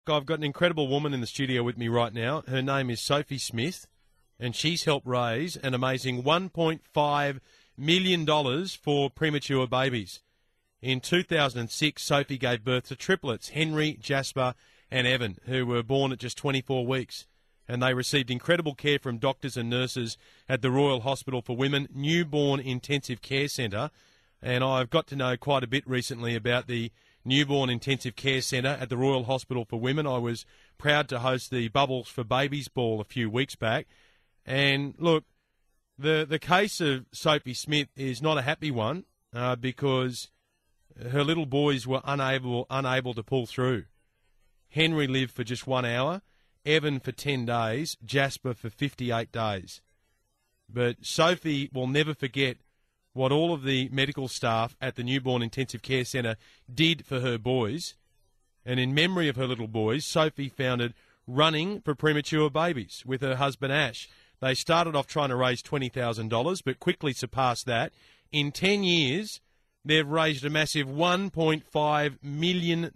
I've got an incredible woman in the studio with me right now. Her name is Sophie Smith, and she's helped raise an amazing $1.5 million for premature babies. In 2006, Sophie gave birth to triplets, Henry, Jasper and Evan, who were born at just 24 weeks. And they received incredible care from doctors and nurses at the Royal Hospital for Women Newborn Intensive Care Centre. And I've got to know quite a bit recently about the Newborn Intensive Care Centre at the Royal Hospital for Women. I was proud to host the Bubbles for Babies Ball a few weeks back. And look, the case of Sophie Smith is not a happy one because her little boys were unable to pull through. Henry lived for just 1 hour, Evan for 10 days, Jasper for 58 days. But Sophie will never forget what all of the medical staff at the Newborn Intensive Care Centre did for her boys. And in memory of her little boys, Sophie founded Running for Premature Babies with her husband Ash. They started off trying to raise $20,000, but quickly surpassed that. In 10 years, they've raised a massive $1.5 million.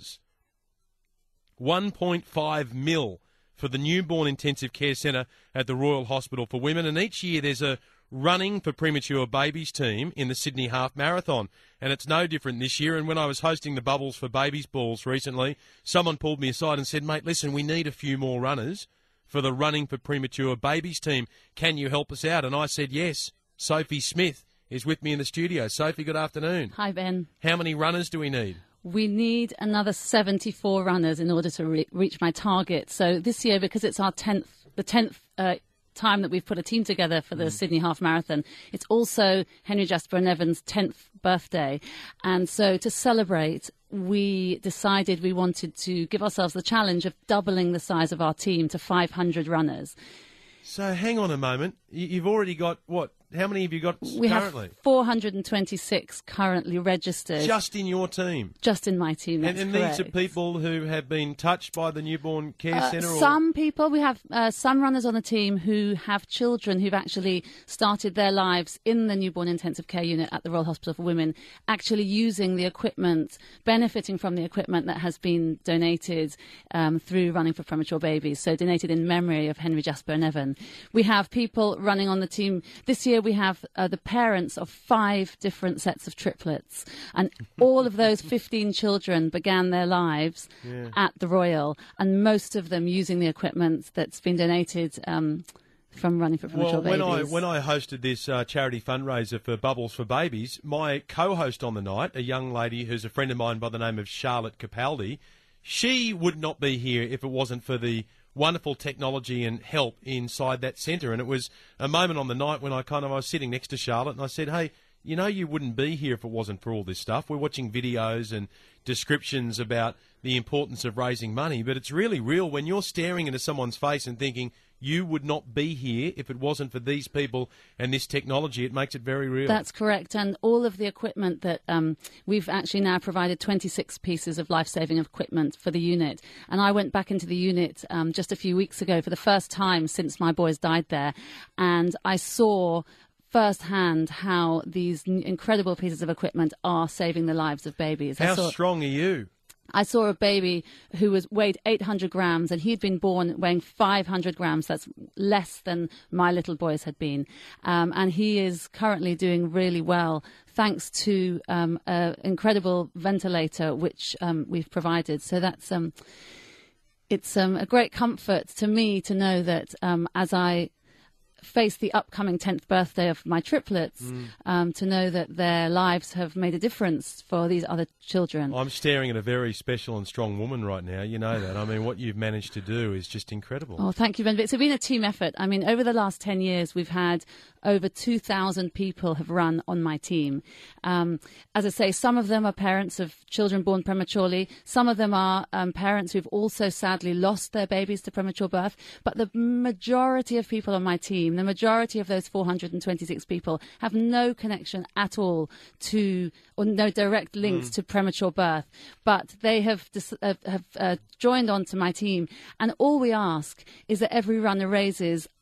1.5 mil for the Newborn Intensive Care Centre at the Royal Hospital for Women. And each year there's a Running for Premature Babies team in the Sydney Half Marathon. And it's no different this year. And when I was hosting the Bubbles for Babies Balls recently, someone pulled me aside and said, mate, listen, we need a few more runners for the Running for Premature Babies team. Can you help us out? And I said, yes. Sophie Smith is with me in the studio. Sophie, good afternoon. Hi, Ben. How many runners do we need? We need another 74 runners in order to reach my target. So this year, because it's the 10th time that we've put a team together for the Sydney Half Marathon, it's also Henry, Jasper and Evan's 10th birthday. And so to celebrate, we decided we wanted to give ourselves the challenge of doubling the size of our team to 500 runners. So hang on a moment. You've already got, what? How many have you got currently? We have 426 currently registered. Just in your team? Just in my team, that's And correct. these are people who have been touched by the Newborn Care Centre? Some people, we have some runners on the team who have children who've actually started their lives in the Newborn Intensive Care Unit at the Royal Hospital for Women, actually using the equipment, benefiting from the equipment that has been donated through Running for Premature Babies, so donated in memory of Henry, Jasper and Evan. We have people running on the team. This year we have the parents of 5 different sets of triplets, and all of those 15 children began their lives at the Royal, and most of them using the equipment that's been donated from Running for Premature Babies. When I hosted this charity fundraiser for Bubbles for Babies, my co-host on the night, a young lady who's a friend of mine by the name of Charlotte Capaldi, she would not be here if it wasn't for the wonderful technology and help inside that centre. And it was a moment on the night when I was sitting next to Charlotte and I said, hey, you know you wouldn't be here if it wasn't for all this stuff. We're watching videos and descriptions about the importance of raising money, but it's really real when you're staring into someone's face and thinking, you would not be here if it wasn't for these people and this technology. It makes it very real. That's correct. And all of the equipment that we've actually now provided 26 pieces of life-saving equipment for the unit. And I went back into the unit just a few weeks ago for the first time since my boys died there. And I saw firsthand how these incredible pieces of equipment are saving the lives of babies. How strong are you? I saw a baby who weighed 800 grams, and he'd been born weighing 500 grams. That's less than my little boys had been. And he is currently doing really well, thanks to an incredible ventilator, which we've provided. So that's it's a great comfort to me to know that as I face the upcoming 10th birthday of my triplets, to know that their lives have made a difference for these other children. I'm staring at a very special and strong woman right now. You know that. I mean, what you've managed to do is just incredible. Oh, thank you, Ben. It's been a team effort. I mean, over the last 10 years, we've had over 2,000 people have run on my team. As I say, some of them are parents of children born prematurely. Some of them are parents who've also sadly lost their babies to premature birth. But the majority of people on my team, the majority of those 426 people, have no connection at all to, or no direct links to premature birth. But they have joined onto my team. And all we ask is that every runner raises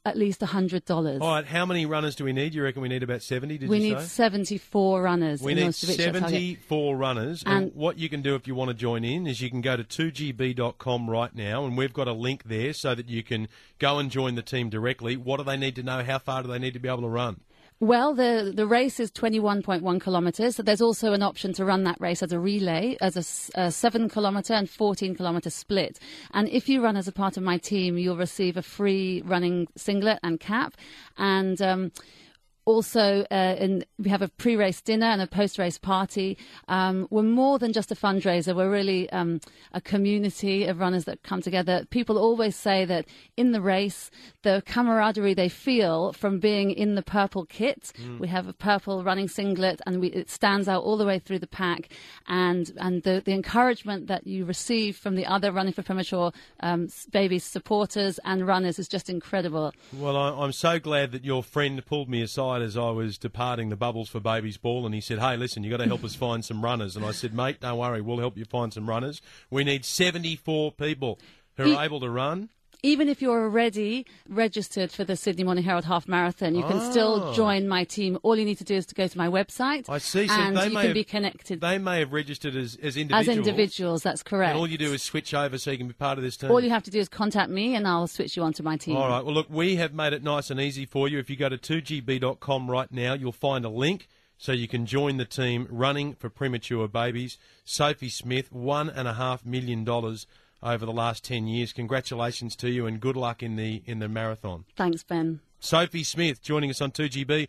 at least $100. All right, how many runners do we need? You reckon we need about 70, did we you need say? 74 runners. We in need order to reach that target. 74 runners. And what you can do if you want to join in is you can go to 2gb.com right now, and we've got a link there so that you can go and join the team directly. What do they need to know? How far do they need to be able to run? Well, the race is 21.1 kilometres. So there's also an option to run that race as a relay, as a 7-kilometre and 14-kilometre split. And if you run as a part of my team, you'll receive a free running singlet and cap. And also, we have a pre-race dinner and a post-race party. We're more than just a fundraiser. We're really a community of runners that come together. People always say that in the race, the camaraderie they feel from being in the purple kit. We have a purple running singlet, and it stands out all the way through the pack. And the encouragement that you receive from the other Running for Premature Babies supporters and runners is just incredible. Well, I'm so glad that your friend pulled me aside as I was departing the Bubbles for Babies ball, and he said, hey, listen, you've got to help us find some runners. And I said, mate, don't worry, we'll help you find some runners. We need 74 people who are able to run. Even if you're already registered for the Sydney Morning Herald Half Marathon, you can still join my team. All you need to do is to go to my website. I see. So and they you may can have, be connected. They may have registered as individuals. As individuals, that's correct. And all you do is switch over so you can be part of this team. All you have to do is contact me and I'll switch you onto my team. All right. Well, look, we have made it nice and easy for you. If you go to 2gb.com right now, you'll find a link so you can join the team Running for Premature Babies. Sophie Smith, $1.5 million over the last 10 years. Congratulations to you and good luck in the marathon. Thanks, Ben. Sophie Smith joining us on 2GB.